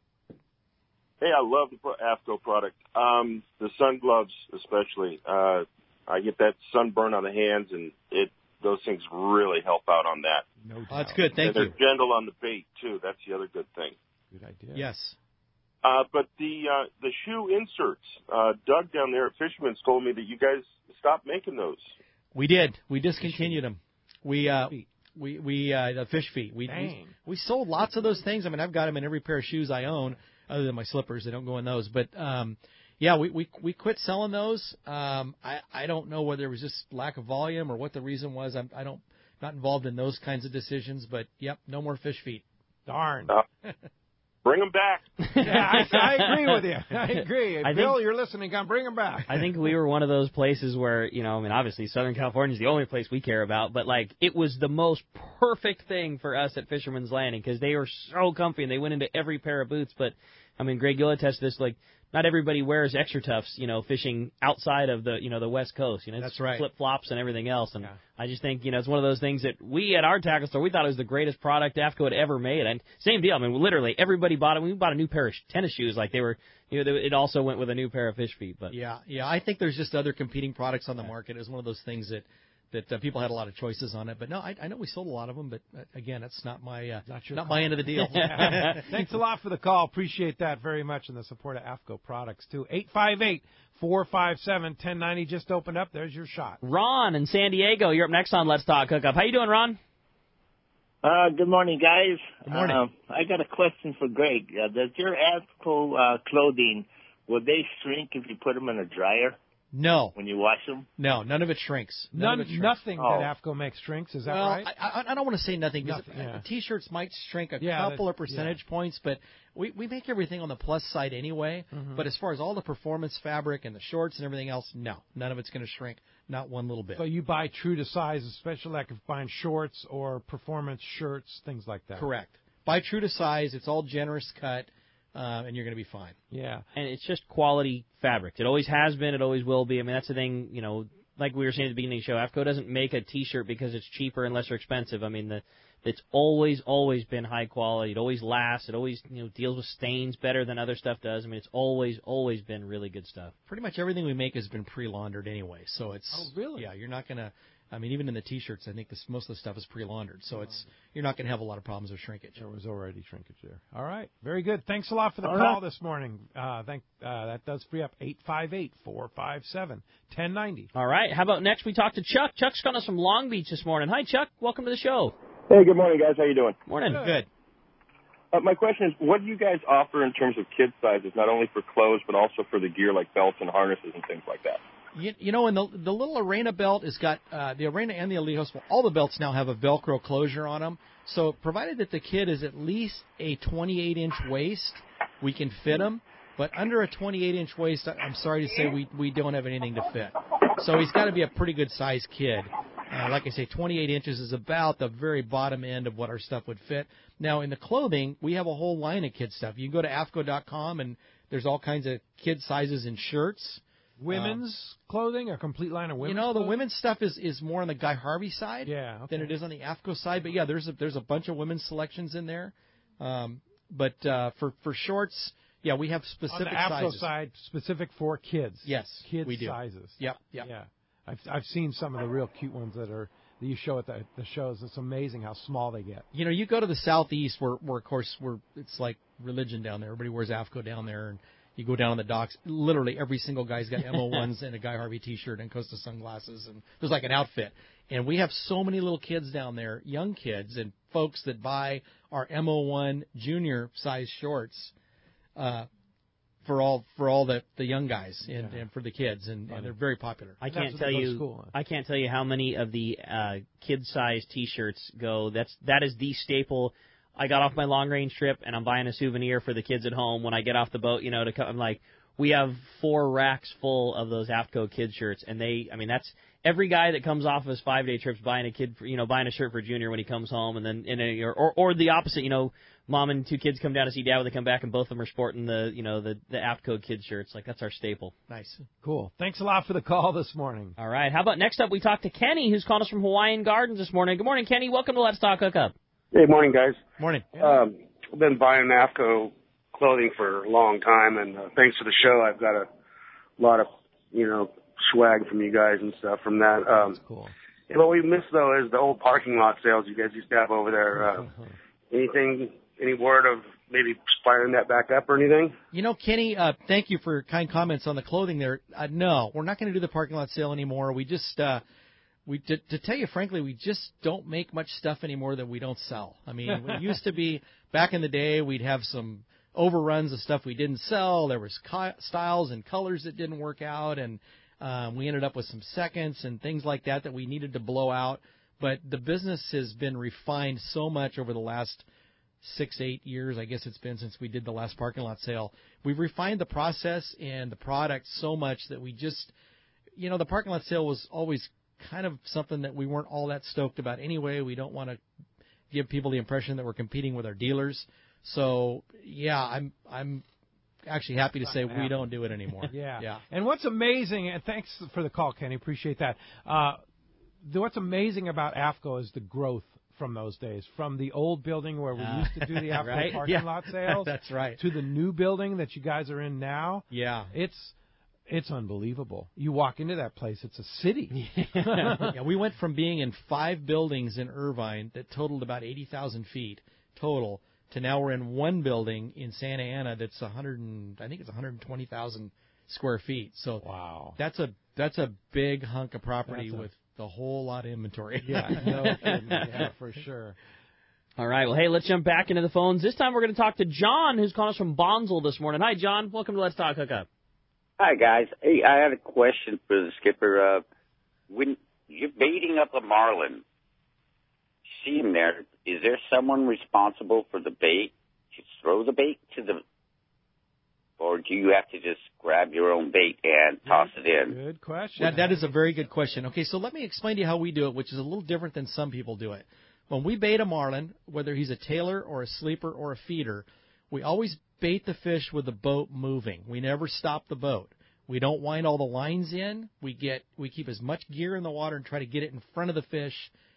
Hey, I love the AFCO product. Um, the sun gloves especially. Uh, I get that sunburn on the hands, and it those things really help out on that. No doubt. Oh, that's good. Thank and you. They're gentle on the bait, too. That's the other good thing. Good idea. Yes. Uh, but the uh, the shoe inserts, uh, Doug down there at Fisherman's told me that you guys stopped making those. We did. We discontinued them. We uh, we we uh, the fish feet. We, we we sold lots of those things. I mean, I've got them in every pair of shoes I own, other than my slippers. They don't go in those. But um, yeah, we, we we quit selling those. Um, I I don't know whether it was just lack of volume or what the reason was. I'm, I don't not involved in those kinds of decisions. But yep, no more fish feet. Darn. Uh, Bring them back. Yeah, I, I agree with you. I agree. I Bill, think, you're listening. Come bring them back. I think we were one of those places where, you know, I mean, obviously Southern California is the only place we care about, but, like, it was the most perfect thing for us at Fisherman's Landing because they were so comfy and they went into every pair of boots. But, I mean, Greg, you'll attest to this, like, not everybody wears Extra Toughs, you know, fishing outside of the, you know, the West Coast. You know, that's right. Flip flops and everything else. And yeah. I just think, you know, it's one of those things that we at our tackle store, we thought it was the greatest product AFCO had ever made. And same deal. I mean, literally everybody bought it. We bought a new pair of tennis shoes. Like they were, you know, it also went with a new pair of fish feet. But yeah, yeah, I think there's just other competing products on the market. It was one of those things that. That uh, people had a lot of choices on it, but no, I, I know we sold a lot of them. But uh, again, it's not my uh, not, not my end of the deal. Thanks a lot for the call. Appreciate that very much, and the support of AFCO products too. Eight five eight four five seven ten ninety just opened up. There's your shot. Ron in San Diego, you're up next on Let's Talk Hookup. How you doing, Ron? Uh, good morning, guys. Good morning. Uh, I got a question for Greg. Uh, does your AFCO uh, clothing will they shrink if you put them in a dryer? No. When you wash them? No, none of it shrinks. None, None, of it shrinks. Nothing oh. that AFCO makes shrinks. Is that well, right? I, I, I don't want to say nothing because nothing, yeah. T-shirts might shrink a yeah, couple of percentage yeah. points, but we, we make everything on the plus side anyway. Mm-hmm. But as far as all the performance fabric and the shorts and everything else, no, none of it's going to shrink, not one little bit. So you buy true to size, especially like if buying shorts or performance shirts, things like that. Correct. Buy true to size. It's all generous cut. Uh, and you're going to be fine. Yeah. And it's just quality fabric. It always has been. It always will be. I mean, that's the thing, you know, like we were saying at the beginning of the show, AFCO doesn't make a T-shirt because it's cheaper and less expensive. I mean, the it's always, always been high quality. It always lasts. It always, you know, deals with stains better than other stuff does. I mean, it's always, always been really good stuff. Pretty much everything we make has been pre-laundered anyway. So it's... Oh, really? Yeah, you're not going to... I mean, even in the T-shirts, I think this, most of the stuff is pre-laundered, so it's you're not going to have a lot of problems with shrinkage. There was already shrinkage there. All right, very good. Thanks a lot for the All call right. this morning. Uh, thank uh, that does free up eight five eight four five seven ten ninety. All right, how about next we talk to Chuck. Chuck's calling us from Long Beach this morning. Hi, Chuck. Welcome to the show. Hey, good morning, guys. How you doing? Morning. Good. good. Uh, my question is, what do you guys offer in terms of kid sizes, not only for clothes but also for the gear like belts and harnesses and things like that? You, you know, and the the little Arena belt has got uh, the Arena and the Alijos. Well, all the belts now have a Velcro closure on them. So, provided that the kid is at least a twenty-eight inch waist, we can fit them. But under a twenty-eight inch waist, I'm sorry to say we we don't have anything to fit. So he's got to be a pretty good sized kid. Uh, like I say, twenty-eight inches is about the very bottom end of what our stuff would fit. Now, in the clothing, we have a whole line of kid stuff. You can go to A F C O dot com, and there's all kinds of kid sizes in shirts. Women's um, clothing, a complete line of women's You know, the clothing? women's stuff is, is more on the Guy Harvey side yeah, okay. than it is on the A F C O side. But, yeah, there's a, there's a bunch of women's selections in there. Um, but uh, for, for shorts, yeah, we have specific on the A F C O sizes. side, specific for kids. Yes, kids we do. sizes. Yep, yep. Yeah, I've I've seen some of the real cute ones that are that you show at the the shows. It's amazing how small they get. You know, you go to the southeast where, where of course, we're it's like religion down there. Everybody wears A F C O down there, and you go down on the docks. Literally, every single guy's got M O ones and a Guy Harvey T-shirt and Costa sunglasses, and there's like an outfit. And we have so many little kids down there, young kids and folks that buy our M O one junior size shorts. Uh, for all for all the, the young guys and, yeah. and for the kids, and, and they're very popular. I can't tell you. I can't tell you how many of the uh, kid-size T-shirts go. That's that is the staple. I got off my long-range trip, and I'm buying a souvenir for the kids at home when I get off the boat. You know, to come. I'm like, we have four racks full of those AFTCO kid shirts, and they. I mean, that's every guy that comes off of his five-day trips buying a kid, for, you know, buying a shirt for Junior when he comes home, and then in a, or or the opposite, you know. Mom and two kids come down to see Dad when they come back, and both of them are sporting the, you know, the, the AFTCO kid shirts. Like, that's our staple. Nice. Cool. Thanks a lot for the call this morning. All right. How about next up we talk to Kenny, who's calling us from Hawaiian Gardens this morning. Good morning, Kenny. Welcome to Let's Talk Hookup. Hey, morning, guys. Morning. Um, I've been buying AFTCO clothing for a long time, and uh, thanks to the show, I've got a lot of, you know, swag from you guys and stuff from that. Um, that's cool. Yeah, what we miss, though, is the old parking lot sales you guys used to have over there. Uh, anything, any word of maybe firing that back up or anything? You know, Kenny, uh, thank you for kind comments on the clothing there. Uh, no, we're not going to do the parking lot sale anymore. We just, uh, we to, to tell you frankly, we just don't make much stuff anymore that we don't sell. I mean, it used to be back in the day, we'd have some overruns of stuff we didn't sell. There was co- styles and colors that didn't work out, and um, we ended up with some seconds and things like that that we needed to blow out. But the business has been refined so much over the last six, eight years, I guess it's been since we did the last parking lot sale. We've refined the process and the product so much that we just, you know, the parking lot sale was always kind of something that we weren't all that stoked about anyway. We don't want to give people the impression that we're competing with our dealers. So, yeah, I'm I'm actually happy to say we don't do it anymore. yeah. yeah. And what's amazing, and thanks for the call, Kenny, appreciate that. Uh, what's amazing about AFTCO is the growth from those days, from the old building where we uh, used to do the AFTCO right? parking yeah. lot sales. That's right. To the new building that you guys are in now. Yeah. It's it's unbelievable. You walk into that place, it's a city. yeah, we went from being in five buildings in Irvine that totaled about eighty thousand feet total to now we're in one building in Santa Ana that's one hundred and, I think it's one hundred twenty thousand square feet. So wow. That's a that's a big hunk of property That's a, with a whole lot of inventory. Yeah, no kidding. Yeah, for sure. All right, well, hey, let's jump back into the phones. This time we're going to talk to John, who's calling us from Bonsall this morning. Hi, John. Welcome to Let's Talk Hookup. Hi, guys. Hey, I had a question for the skipper. Uh, when you're baiting up a marlin, see him there, is there someone responsible for the bait to throw the bait to the, or do you have to just grab your own bait and toss it in? Good question. That, that is a very good question. Okay, so let me explain to you how we do it, which is a little different than some people do it. When we bait a marlin, whether he's a tailer or a sleeper or a feeder, we always bait the fish with the boat moving. We never stop the boat. We don't wind all the lines in. We get we keep as much gear in the water and try to get it in front of the fish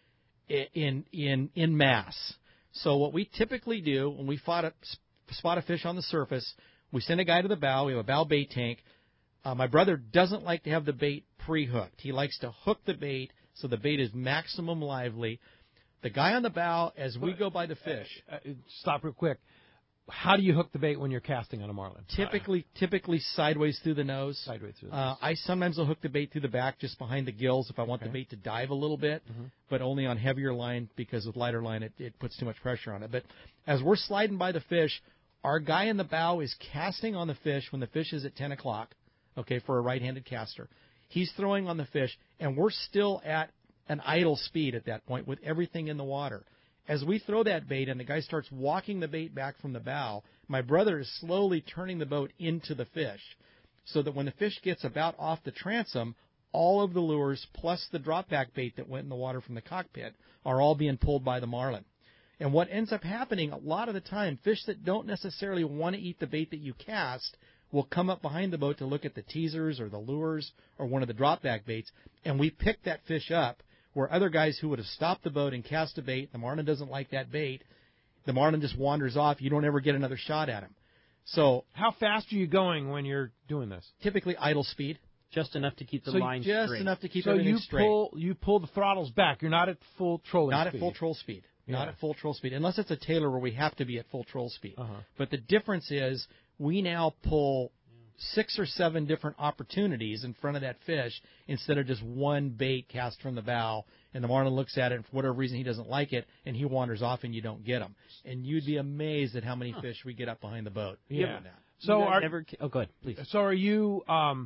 in in in mass. So what we typically do when we spot a, spot a fish on the surface, we send a guy to the bow. We have a bow bait tank. Uh, my brother doesn't like to have the bait pre-hooked. He likes to hook the bait so the bait is maximum lively. The guy on the bow, as we go by the fish. Uh, uh, stop real quick. How do you hook the bait when you're casting on a marlin? Typically, typically sideways through the nose. Sideways through the nose. Uh, I sometimes will hook the bait through the back, just behind the gills, if I want okay. the bait to dive a little bit, mm-hmm. but only on heavier line because with lighter line it, it puts too much pressure on it. But as we're sliding by the fish, our guy in the bow is casting on the fish when the fish is at ten o'clock. Okay, for a right-handed caster, he's throwing on the fish, and we're still at an idle speed at that point with everything in the water. As we throw that bait and the guy starts walking the bait back from the bow, my brother is slowly turning the boat into the fish so that when the fish gets about off the transom, all of the lures plus the drop back bait that went in the water from the cockpit are all being pulled by the marlin. And what ends up happening a lot of the time, fish that don't necessarily want to eat the bait that you cast will come up behind the boat to look at the teasers or the lures or one of the drop back baits, and we pick that fish up. Where other guys who would have stopped the boat and cast a bait, the marlin doesn't like that bait, the marlin just wanders off. You don't ever get another shot at him. So how fast are you going when you're doing this? Typically idle speed. Just enough to keep the so line just straight. enough to keep so everything you straight. Pull, you pull the throttles back. You're not at full trolling Not speed. at full troll speed. Yeah. Not at full troll speed. Unless it's a tailer where we have to be at full troll speed. Uh-huh. But the difference is we now pull six or seven different opportunities in front of that fish instead of just one bait cast from the bow, and the marlin looks at it, and for whatever reason he doesn't like it, and he wanders off and you don't get him. And you'd be amazed at how many huh. fish we get up behind the boat. Yeah. So you guys are never, oh, go ahead, please. So are you? Um,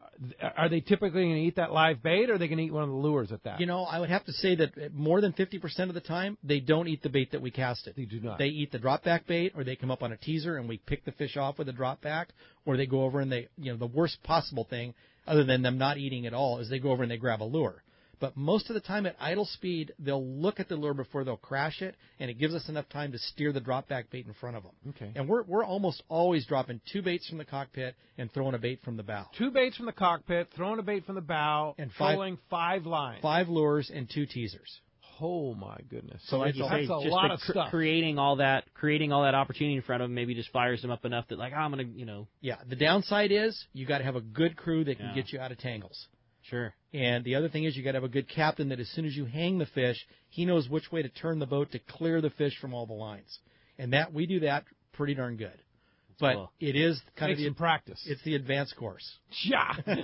are they typically going to eat that live bait, or are they going to eat one of the lures at that? You know, I would have to say that more than fifty percent of the time, they don't eat the bait that we casted. They do not. They eat the drop back bait, or they come up on a teaser and we pick the fish off with a drop back, or they go over and they, you know, the worst possible thing, other than them not eating at all, is they go over and they grab a lure. But most of the time at idle speed, they'll look at the lure before they'll crash it, and it gives us enough time to steer the drop back bait in front of them. Okay. And we're we're almost always dropping two baits from the cockpit and throwing a bait from the bow. Two baits from the cockpit, throwing a bait from the bow, and five, trolling five lines. Five lures and two teasers. Oh my goodness! So like you say, that's a just lot the of cr- stuff. creating all that, creating all that opportunity in front of them, maybe just fires them up enough that like oh, I'm gonna, you know. Yeah. The downside is you got to have a good crew that can Yeah. get you out of tangles. Sure. And the other thing is you got to have a good captain that as soon as you hang the fish, he knows which way to turn the boat to clear the fish from all the lines. And that we do that pretty darn good. That's but cool. it is kind Takes of the some practice. It's the advanced course. Yeah,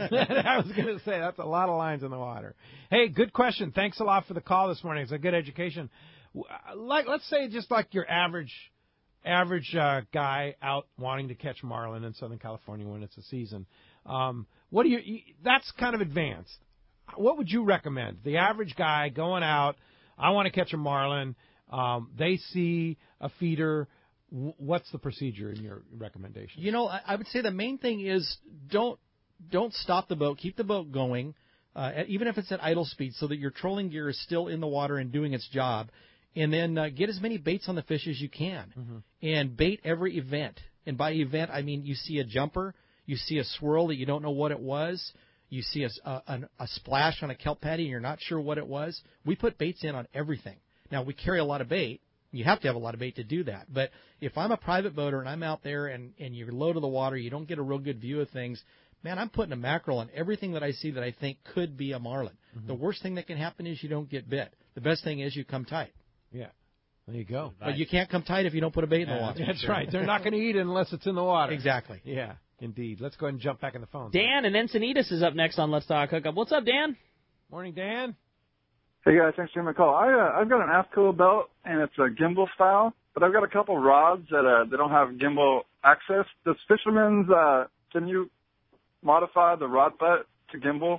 I was going to say that's a lot of lines in the water. Hey, good question. Thanks a lot for the call this morning. It's a good education. Like, let's say just like your average average uh, guy out wanting to catch marlin in Southern California when it's a season. Um, what do you? That's kind of advanced. What would you recommend? The average guy going out, I want to catch a marlin. Um, they see a feeder. What's the procedure in your recommendation? You know, I, I would say the main thing is don't don't stop the boat. Keep the boat going, uh, even if it's at idle speed, so that your trolling gear is still in the water and doing its job. And then uh, get as many baits on the fish as you can, mm-hmm. and bait every event. And by event, I mean you see a jumper, you see a swirl that you don't know what it was, you see a, a, a splash on a kelp patty and you're not sure what it was. We put baits in on everything. Now, we carry a lot of bait. You have to have a lot of bait to do that. But if I'm a private boater and I'm out there and, and you're low to the water, you don't get a real good view of things, man, I'm putting a mackerel on everything that I see that I think could be a marlin. Mm-hmm. The worst thing that can happen is you don't get bit. The best thing is you come tight. Yeah. There you go. But you can't come tight if you don't put a bait in yeah, the water. That's right. They're not going to eat it unless it's in the water. Exactly. Yeah, indeed. Let's go ahead and jump back in the phone. Dan and Encinitas is up next on Let's Talk Hookup. What's up, Dan? Morning, Dan. Hey, guys. Thanks for taking my call. I, uh, I've got an AFCO belt, and it's a gimbal style, but I've got a couple rods that uh, they don't have gimbal access. Does Fisherman's, uh, can you modify the rod butt to gimbal?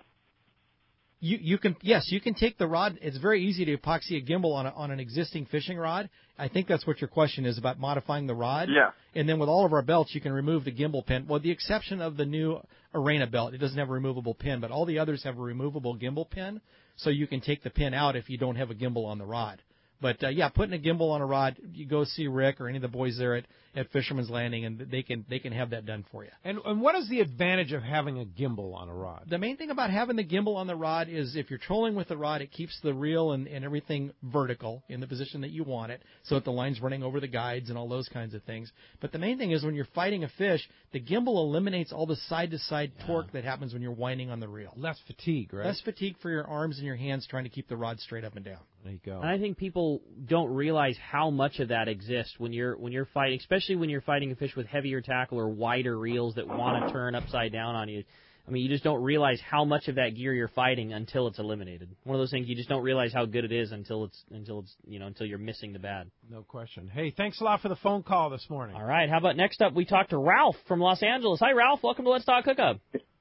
You you can yes you can take the rod. It's very easy to epoxy a gimbal on a, on an existing fishing rod. I think that's what your question is about, modifying the rod. Yeah. And then with all of our belts, you can remove the gimbal pin. Well, the exception of the new Arena belt, it doesn't have a removable pin, but all the others have a removable gimbal pin, so you can take the pin out if you don't have a gimbal on the rod. But uh, yeah, putting a gimbal on a rod, you go see Rick or any of the boys there at, at Fisherman's Landing, and they can they can have that done for you. And and what is the advantage of having a gimbal on a rod? The main thing about having the gimbal on the rod is if you're trolling with the rod, it keeps the reel and, and everything vertical in the position that you want it, so that the line's running over the guides and all those kinds of things. But the main thing is when you're fighting a fish, the gimbal eliminates all the side-to-side yeah. torque that happens when you're winding on the reel. Less fatigue, right? Less fatigue for your arms and your hands trying to keep the rod straight up and down. There you go. And I think people don't realize how much of that exists when you're when you're fighting, especially when you're fighting a fish with heavier tackle or wider reels that want to turn upside down on you. I mean, you just don't realize how much of that gear you're fighting until it's eliminated. One of those things you just don't realize how good it is until it's until it's you know until you're missing the bad. No question. Hey, thanks a lot for the phone call this morning. All right, how about next up we talk to Ralph from Los Angeles. Hi, Ralph. Welcome to Let's Talk Hookup.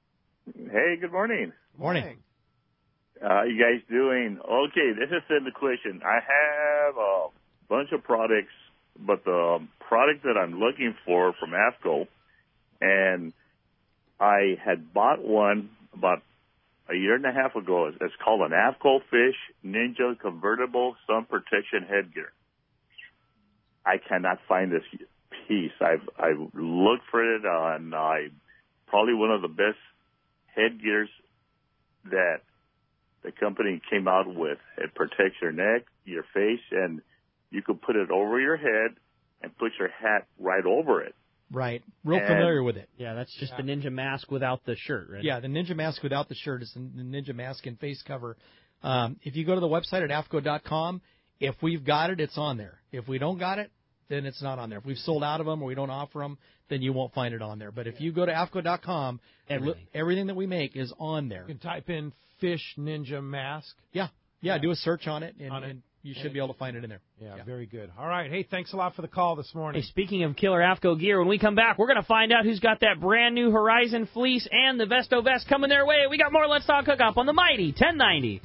Hey, good morning. Morning. Uh, you guys doing okay? This is the question. I have a bunch of products, but the product that I'm looking for from AFCO, and I had bought one about a year and a half ago. It's called an AFCO Fish Ninja Convertible Sun Protection Headgear. I cannot find this piece. I've I've looked for it on I probably one of the best headgears that the company came out with. It protects your neck, your face, and you can put it over your head and put your hat right over it. Right. Real and, familiar with it. Yeah, that's just yeah. the Ninja mask without the shirt, right? Yeah, the Ninja mask without the shirt is the Ninja mask and face cover. Um, if you go to the website at A F C O dot com, if we've got it, it's on there. If we don't got it, then it's not on there. If we've sold out of them or we don't offer them, then you won't find it on there. But if you go to A F C O dot com, everything. everything that we make is on there. You can type in Fish Ninja Mask. Yeah. Yeah, yeah. Do a search on it. And, on it. and you should be able to find it in there. Yeah, yeah, very good. All right. Hey, thanks a lot for the call this morning. Hey, speaking of killer AFCO gear, when we come back, we're going to find out who's got that brand new Horizon fleece and the Vesto vest coming their way. We got more Let's Talk Hookup on the Mighty ten ninety.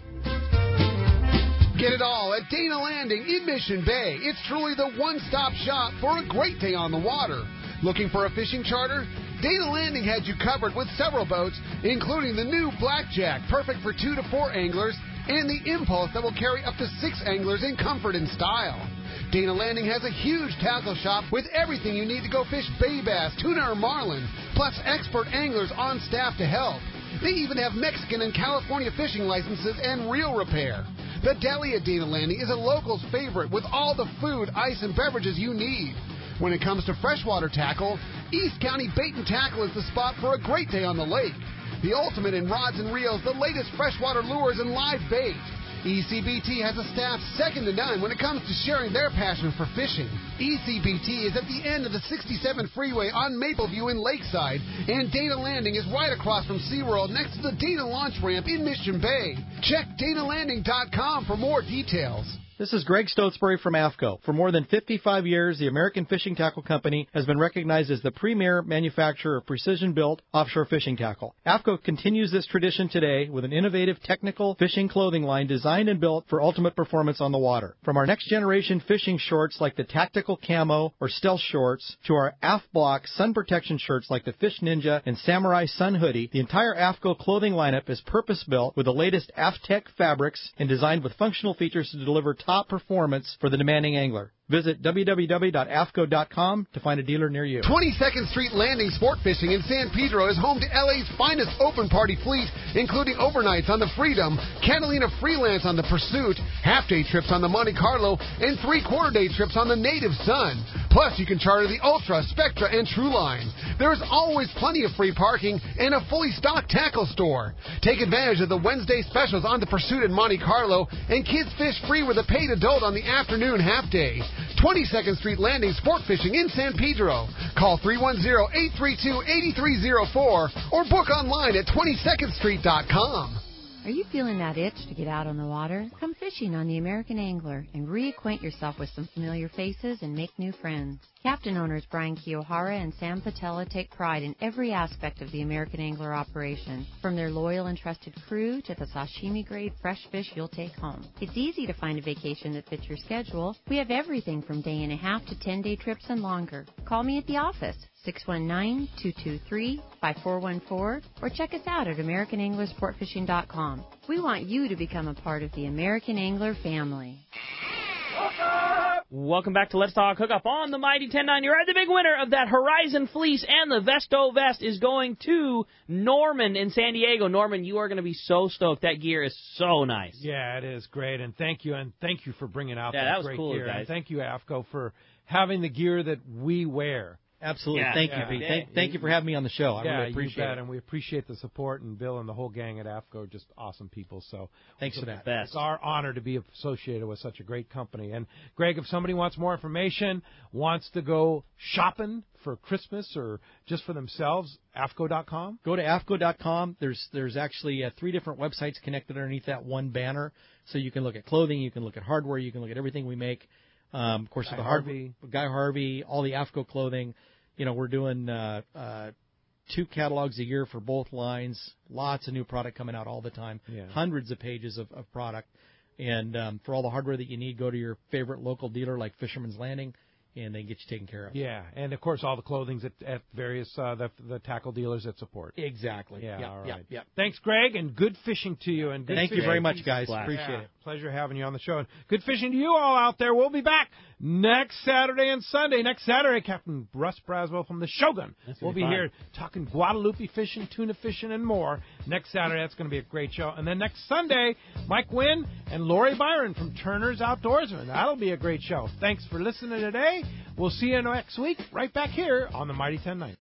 Get it all at Dana Landing in Mission Bay. It's truly the one-stop shop for a great day on the water. Looking for a fishing charter? Dana Landing had you covered with several boats, including the new Blackjack, perfect for two to four anglers, and the Impulse that will carry up to six anglers in comfort and style. Dana Landing has a huge tackle shop with everything you need to go fish bay bass, tuna, or marlin, plus expert anglers on staff to help. They even have Mexican and California fishing licenses and reel repair. The deli at Dana Landing is a local's favorite with all the food, ice, and beverages you need. When it comes to freshwater tackle, East County Bait and Tackle is the spot for a great day on the lake. The ultimate in rods and reels, the latest freshwater lures, and live bait. E C B T has a staff second to none when it comes to sharing their passion for fishing. E C B T is at the end of the sixty-seven freeway on Mapleview in Lakeside, and Dana Landing is right across from SeaWorld next to the Dana Launch Ramp in Mission Bay. Check Dana Landing dot com for more details. This is Greg Stotesbury from AFCO. For more than fifty-five years, the American Fishing Tackle Company has been recognized as the premier manufacturer of precision-built offshore fishing tackle. AFCO continues this tradition today with an innovative technical fishing clothing line designed and built for ultimate performance on the water. From our next-generation fishing shorts like the Tactical Camo or Stealth Shorts to our A F Block sun protection shirts like the Fish Ninja and Samurai Sun Hoodie, the entire AFCO clothing lineup is purpose-built with the latest AFTEC fabrics and designed with functional features to deliver top performance for the demanding angler. Visit w w w dot a f c o dot com to find a dealer near you. twenty-second Street Landing Sport Fishing in San Pedro is home to L A's finest open party fleet, including overnights on the Freedom, Catalina Freelance on the Pursuit, half-day trips on the Monte Carlo, and three-quarter-day trips on the Native Sun. Plus, you can charter the Ultra, Spectra, and True Line. There's always plenty of free parking and a fully stocked tackle store. Take advantage of the Wednesday specials on the Pursuit and Monte Carlo, and kids fish free with a paid adult on the afternoon half-day. twenty-second Street Landing Sport Fishing in San Pedro. Call three one zero, eight three two, eight three zero four or book online at twenty second street dot com. Are you feeling that itch to get out on the water? Come fishing on the American Angler and reacquaint yourself with some familiar faces and make new friends. Captain owners Brian Kiyohara and Sam Patella take pride in every aspect of the American Angler operation, from their loyal and trusted crew to the sashimi-grade fresh fish you'll take home. It's easy to find a vacation that fits your schedule. We have everything from day and a half to ten-day trips and longer. Call me at the office, six one nine, two two three, five four one four, or check us out at american angler sport fishing dot com. We want you to become a part of the American Angler family. Welcome back to Let's Talk Hookup on the Mighty ten ninety. Right, the big winner of that Horizon fleece and the Vesto vest is going to Norman in San Diego. Norman, you are going to be so stoked. That gear is so nice. Yeah, it is great, and thank you, and thank you for bringing out yeah, that, that was great cool, gear. guys. And thank you, AFCO, for having the gear that we wear. Absolutely. Yeah, thank yeah. you, Pete. Thank, thank you for having me on the show. I yeah, really appreciate you bet, it. and we appreciate the support, and Bill and the whole gang at AFCO are just awesome people. So thanks so for that. It's our honor to be associated with such a great company. And, Greg, if somebody wants more information, wants to go shopping for Christmas or just for themselves, A F C O dot com? Go to A F C O dot com. There's there's actually uh, three different websites connected underneath that one banner. So you can look at clothing, you can look at hardware, you can look at everything we make. Um, of course, Guy the Harvey. hard, Guy Harvey, all the A F C O clothing. You know, we're doing uh, uh, two catalogs a year for both lines. Lots of new product coming out all the time. Yeah. Hundreds of pages of, of product. And um, for all the hardware that you need, go to your favorite local dealer like Fisherman's Landing, and they get you taken care of. Yeah, and of course all the clothing's at, at various uh, the the tackle dealers that support. Exactly. Yeah. Yep, all right. yep, yep. Thanks, Greg, and good fishing to you. And good thank you fishing. very much, guys. Yeah, Appreciate it. Pleasure having you on the show. And good fishing to you all out there. We'll be back next Saturday and Sunday. Next Saturday, Captain Russ Braswell from the Shogun That's will be fun. here talking Guadalupe fishing, tuna fishing, and more. Next Saturday, that's going to be a great show. And then next Sunday, Mike Wynn and Lori Byron from Turner's Outdoorsman. That'll be a great show. Thanks for listening today. We'll see you next week right back here on the Mighty ten ninety.